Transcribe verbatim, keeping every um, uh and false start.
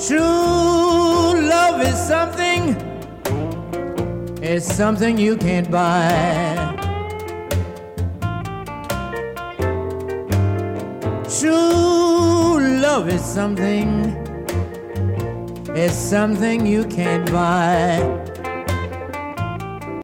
True love is something, it's something you can't buy. True love is something, it's something you can't buy.